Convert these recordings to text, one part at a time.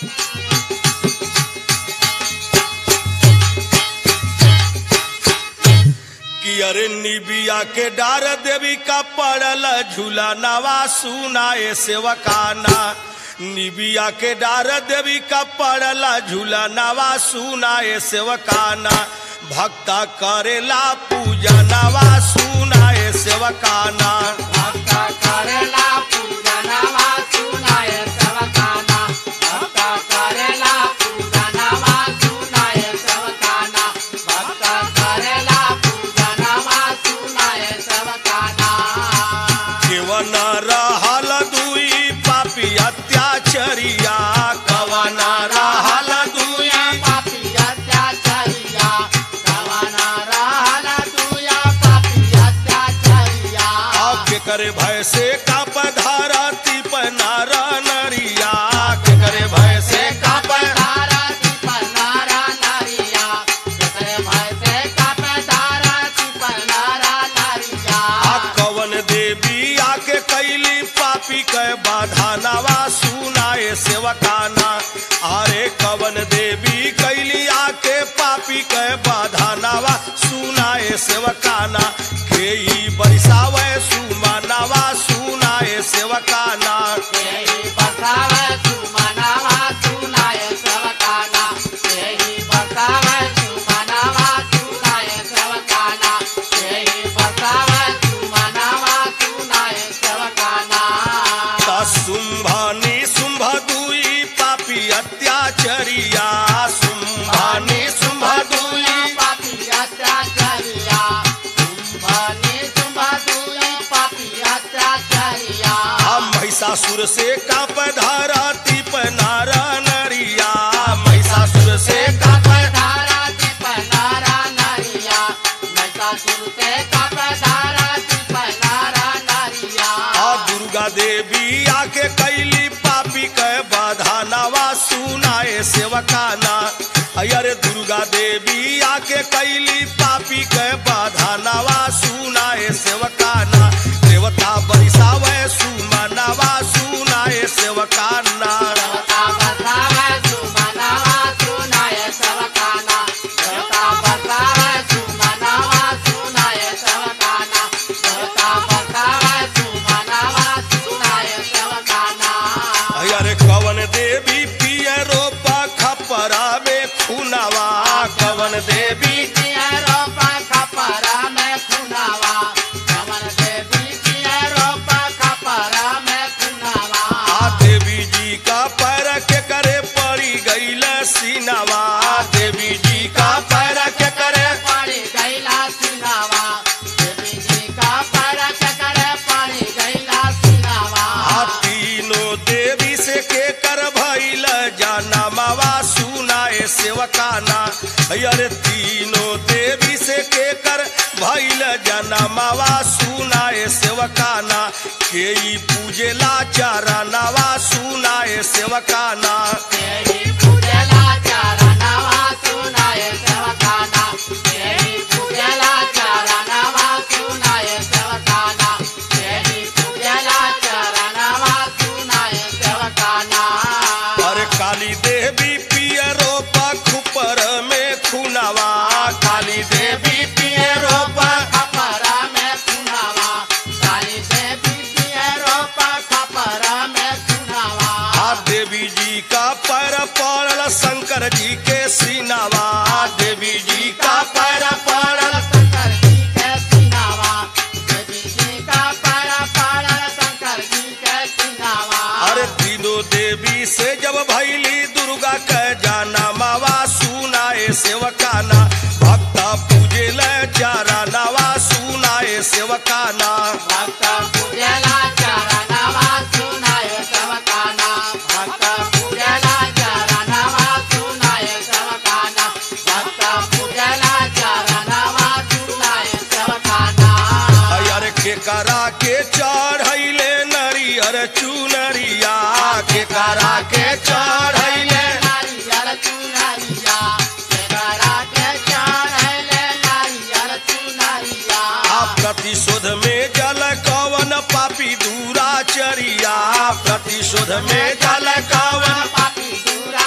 कि अरे निबिया के डार देवी का पड़ल झूला नवा सुनाए सेवकाना। निबिया के डार देवी का पड़ल झूला नवा सुनाए सेवकाना। भक्ता करेला पूजा नवा सुनाए सेवकाना। भक्ता करेला पूजा नवा सुनाए सेवकाना। भक्ता करेला पूजा नवा सुनाए सेवकाना। भक्ता करेला पूजा नवा सुनाए सेवकाना। केवन रहल दुई पापी अत्याचरिया। कवन रहल दुई पापी अत्याचरिया। कवन रहल दुई पापी अत्याचरिया। के करे भय से काप धरती पर नार नरिया। के करे भय से काप धरती पर नार नरिया। के करे भय से काप धरती पर नार नरिया। कवन देवी आके कैली पापी के बाधा नवा सुनाए सेवकाना। अरे कवन देवी कैली आके पापी के बाधा नवा सुनाए सेवकाना। के ई बरसावे सुमा नवा सुनाए सेवकाना। यही बरसावे सुमा नवा सुनाए सेवकाना। यही बरसावे सुमा नवा सुनाए सेवकाना। यही बरसावे सुमा नवा सुनाए सेवकाना। शुंभानी शुंभ दुई पापी अत्याचरिया। शुंभानी शुंभ दुई पापी अत्याचरिया। शुंभानी शुंभ दुई पापी अत्याचरिया। महिषासुर से काप धरती पर नार नरिया। महिषासुर से काप धरती पर नार नरिया। महिषासुर से काप धरती पर नार नरिया। दुर्गा देवी आके कैली पापी के बाधा नवा सुनाए सेवकाना। अरे दुर्गा देवी आके कैली पापी के बाधा नवा सुनाए सेवकाना। देवता बरसावे सुमा नवा सुनाए सेवकाना। देवता बरसावे सुमा नवा सुनाए सेवकाना। देवता बरसावे सुमा नवा सुनाए सेवकाना। देवता बरसावे सुमा नवा सुनाए सेवकाना। अरे कवन देवी पिए रोपा खपरा में खुनावा। कवन देवी रोपा खपरा में खुनावा। कवन देवी किए रोपा खपरा में खुनावा। देवी जी का पैर के करे पड़ी गईल सीनावा। देवी जी का पैर के करे पड़ी गईला सिनावा। देवी जी का पैर के करे पड़ी गईला सिनावा। तीनों देवी से के कर भइल जाना मावा सुनाए सेवकाना। अरे तीनों देवी से के कर भइल जाना मावा सुनाए सेवकाना। के ई पूजेला चारा नवा सुनाए सेवकाना। यही पूजेला चारा नवा सुनाए सेवकाना। यही पूजेला चारा नवा सुनाए सेवकाना। यही पूजेला चारा नवा सुनाए सेवकाना। अरे काली देवी पिए रोपा खुपर में खुनावा। काली देवी पिए रोपा खपरा में खुनावा। काली देवी पिए रोपा खपरा में खुनावा। देवी जी का पैर पड़ल शंकर जी के सीनावा। देवी जी का पैर पड़ल शंकर जी के सीनावा। देवी जी का पैर पड़ल शंकर जी के सीनावा। अरे तीनों देवी से जब भैली दुर्गा के जाना मावा सुनाए सेवकाना। भक्ता पूजे ले चारा नवा सुनाए सेवकाना। भक्ता पूजेला चारा नवा सुनाए सेवकाना। भक्ता पूजेला चारा नवा सुनाए सेवकाना। भक्ता पूजेला चारा नवा सुनाए सेवकाना। अरे के करा के चढ़ैले नरियर चुनरिया। के करा के चढ़ैले नारियल चुनरिया। केकरा के चढ़ैले नारियल चुनरिया। प्रतिशोध में जल कवन पापी दूराचरिया। प्रतिशोध में जल कवन पापी दूरा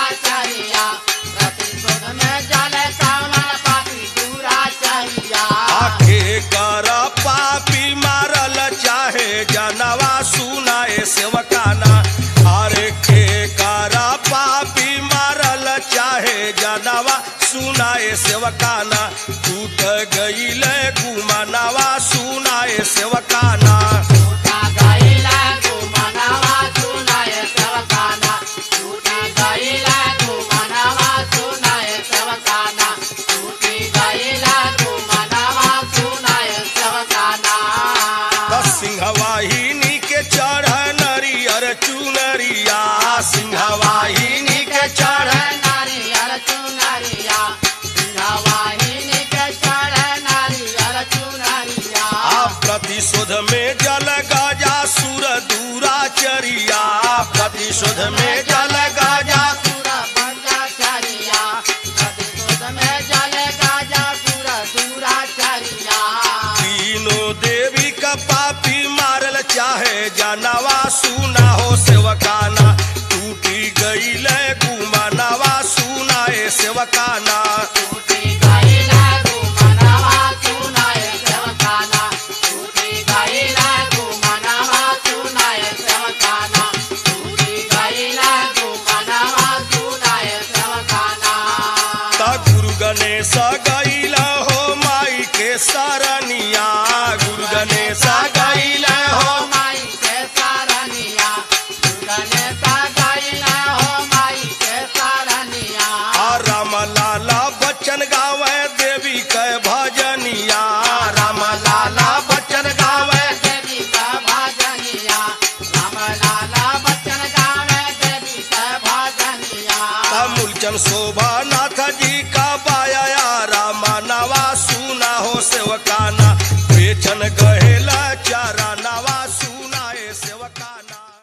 सुनाए सेवकाना टूट गईल गुमानवा सुनाए सेवकाना टूटा गईला गुमानवा सुनाए सेवकाना टूटी गईला गुमानवा सुनाए सेवकाना टूटी गईला गुमानवा सुनाए सेवकाना सिंहवाहिनी के चढ़ नरियर चुनरिया सिंहवाहिनी के चढ़ नारियल चुनरिया सिंहवाहिनी के चढ़ नारियल चुनरिया प्रतिशोध में जल गाजा सुर दूराचरिया प्रतिशोध में जल गाजा सुर पंचाचरिया प्रतिशोध में जल गाजा सुर दूराचरिया तीनों देवी का पापी मारल चाहे जानवा सुना हो सेवकाना टूटी गईल गुमानवा सुनाए सेवकाना टूटी गईला गुमानवा सुनाए सेवकाना टूटी गईला गुमानवा सुनाए सेवकाना टूटी गईला गुमानवा सुनाए सेवकाना ता गुरु गणेश गईल हो माई के सरनिया गुरु गणेश गईल हो माई के सारनिया गणेश गईला हो माई के सारनिया राम लाला बच्चन गावे देवी के भजनिया राम लाला बच्चन गावे देवी का भजनिया राम लाला बच्चन गावे देवी का भजनिया मूलचंद शोभानाथ जी का बाया रामानवा सुना हो सेवकाना बेचन गहेला चारा